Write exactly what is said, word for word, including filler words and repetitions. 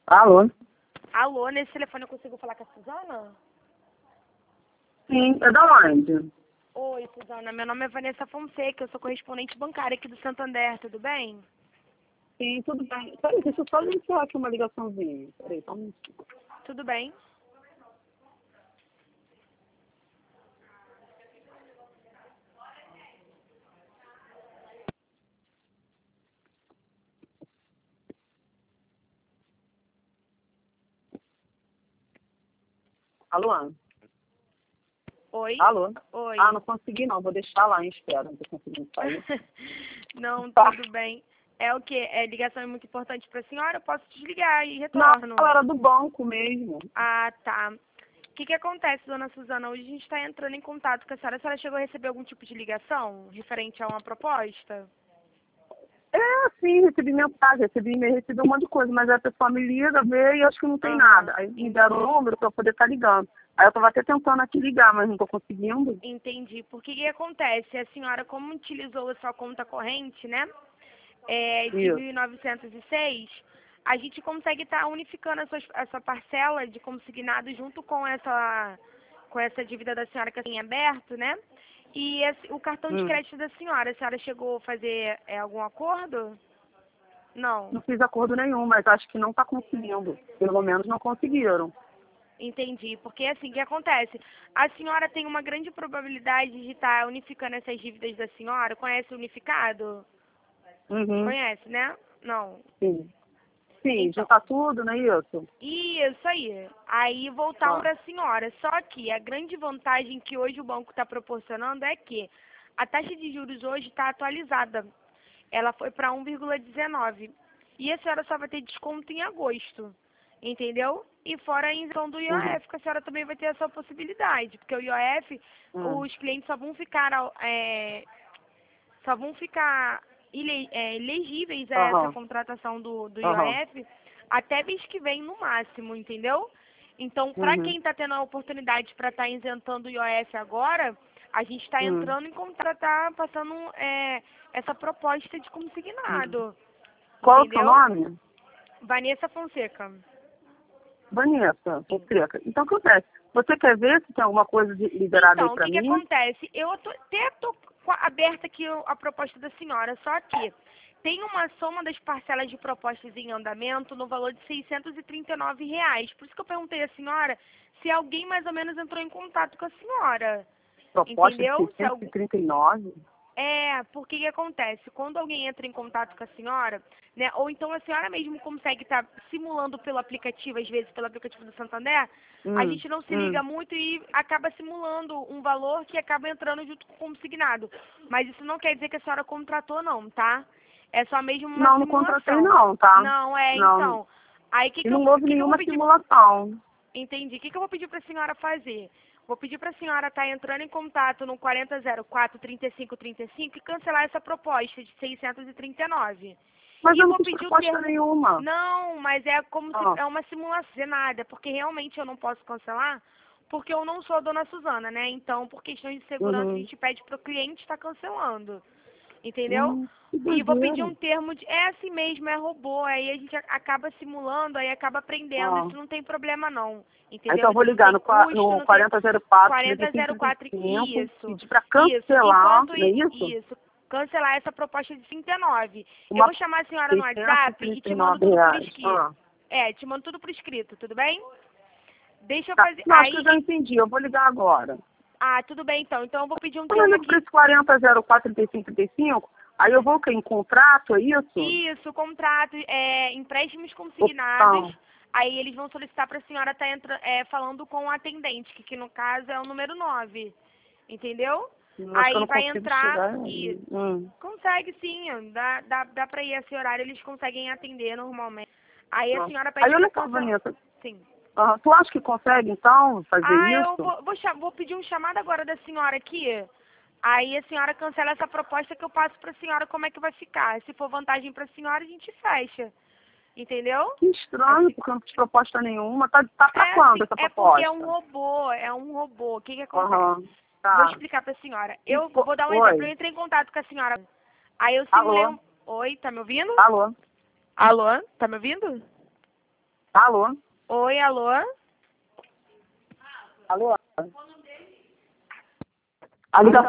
Alô? Alô, nesse telefone eu consigo falar com a Suzana? Sim, é da onde? Oi, Suzana, meu nome é Vanessa Fonseca, eu sou correspondente bancária aqui do Santander, tudo bem? Sim, tudo bem. Peraí, deixa eu só iniciar aqui uma ligaçãozinha. Peraí, só um minutinho. Tudo bem? Alô? Oi? Alô? Oi. Ah, não consegui não, vou deixar lá em espera, não tô conseguindo sair. Não, Tá. tudo bem. É o quê? É ligação é muito importante para a senhora? Eu posso desligar e Não, retorno. ela era do banco mesmo. Ah, tá. O que que acontece, dona Suzana? Hoje a gente está entrando em contato com a senhora. A senhora chegou a receber algum tipo de ligação referente a uma proposta? É, sim, recebi mensagem, recebi e-mail, recebi um monte de coisa, mas aí a pessoa me liga, vê e acho que não tem Aham, nada. Aí me deram o entendi. número pra eu poder estar ligando. Aí eu tava até tentando aqui ligar, mas não tô conseguindo. Entendi. Porque o que acontece? A senhora, como utilizou a sua conta corrente, né? É, de Isso. mil novecentos e seis, a gente consegue estar unificando a sua, a sua parcela de consignado junto com essa, com essa dívida da senhora que tem aberto, né? E esse- o cartão de Hum. crédito da senhora, a senhora chegou a fazer é, algum acordo? Não. Não fiz acordo nenhum, mas acho que não tá conseguindo. Pelo menos não conseguiram. Entendi, porque assim, o que acontece? A senhora tem uma grande probabilidade de estar unificando essas dívidas da senhora. Conhece o unificado? Uhum. Conhece, né? Não. Sim. Sim, Então, juntar tudo, não é isso? isso aí. Aí voltar um Tá. para a senhora. Só que a grande vantagem que hoje o banco está proporcionando é que a taxa de juros hoje está atualizada. Ela foi para um vírgula dezenove. E a senhora só vai ter desconto em agosto. Entendeu? E fora a isenção do Uhum. I O F, que a senhora também vai ter essa possibilidade. Porque o I O F, Uhum. os clientes só vão ficar, ao- é, só vão ficar ile- é, elegíveis a essa Aham. contratação do, do Aham. I O F até mês que vem no máximo, entendeu? Então, para Uhum. quem está tendo a oportunidade para estar isentando o I O F agora, a gente está Uhum. entrando em contato, tá passando é, essa proposta de Uhum. consignado, Qual é o seu entendeu? nome? Vanessa Fonseca. Vanessa, Sim. Fonseca. Então, o que acontece? Você quer ver se tem alguma coisa de- liberada aí Então, o pra que, que mim? acontece? Eu tô, até tô com a- aberta aqui o- a proposta da senhora, só que tem uma soma das parcelas de propostas em andamento no valor de seiscentos e trinta e nove reais. Por isso que eu perguntei à senhora se alguém mais ou menos entrou em contato com a senhora. Proposta de Entendeu? Se algum, seiscentos e trinta e nove? é, porque que acontece? Quando alguém entra em contato com a senhora, né, ou então a senhora mesmo consegue estar simulando pelo aplicativo, às vezes pelo aplicativo do Santander, a Hum. gente não se Hum. liga muito e acaba simulando um valor que acaba entrando junto com o consignado. Mas isso não quer dizer que a senhora contratou não, tá? É só mesmo uma Não, não contratei simulação. não, tá? Não, é, Não. então. Aí o que, E que, eu, não houve que, que eu vou nenhuma pedir? simulação. Entendi. O que, que eu vou pedir para a senhora fazer? Vou pedir para a senhora estar entrando em contato no quarenta zero quatro, trinta e cinco trinta e cinco e cancelar essa proposta de seiscentos e trinta e nove. Mas E eu não vou fiz pedir o proposta termo. nenhuma. Não, mas é como se Ah. é uma simulação, de nada, porque realmente eu não posso cancelar, porque eu não sou a dona Suzana, né? Então, por questões de segurança, a Uhum. gente pede para o cliente estar cancelando. Entendeu? Hum, que E vou pedir doideira. um termo de. É assim mesmo, é robô. Aí a gente a- acaba simulando, aí acaba aprendendo. Ah. Isso não tem problema não. Entendeu? Então eu vou Isso não ligar tem no, qua- custo, no não tem. quarenta zero quatro, trinta e cinco, trinta e quarenta zero quatro, cinco, isso. pedir para Isso. cancelar, Enquanto não é i- isso? isso. Cancelar essa proposta de trinta e nove. Eu Uma vou chamar a senhora no seiscentos e WhatsApp e trinta e te mando nove tudo por reais. escrito. Ah, É, te mando tudo por escrito, tudo bem? Deixa eu tá. fazer. Não, acho que eu Aí. já entendi. Eu vou ligar agora. Ah, tudo bem então. Então eu vou pedir um Quando eu termo ligo para aqui. esse quarenta zero quatro, trinta e cinco, trinta e cinco, aí eu vou o quê? Em contrato, é isso? Isso, contrato, é, empréstimos consignados. Opção. Aí eles vão solicitar para a senhora estar entra, é, falando com o atendente, que, que no caso é o número nove. Entendeu? Hum, Acho que eu Aí não vai consigo entrar chegar e aí. Hum. consegue sim, dá, dá, dá para ir a esse horário, eles conseguem atender normalmente. Aí a Tá. senhora Aí pede para olha só, cancelar. Vanessa. Sim. Ah, tu acha que consegue, então, fazer Ah, eu isso? vou, vou, cha- vou pedir um chamado agora da senhora aqui. Aí a senhora cancela essa proposta que eu passo para a senhora como é que vai ficar. Se for vantagem para a senhora, a gente fecha. Entendeu? Que estranho, Assim, porque eu não fiz proposta nenhuma. Tá, tá pra é quando assim, essa é porque é um proposta? robô, é um robô. O que que acontece? Aham. Vou Tá. explicar para a senhora. E Eu co- vou dar um exemplo. Eu Oi. entrei em contato com a senhora. Aí eu simulei Alô? um... Oi, tá me ouvindo? Alô? Alô, tá me ouvindo? Alô? Oi, alô? Alô? A ligação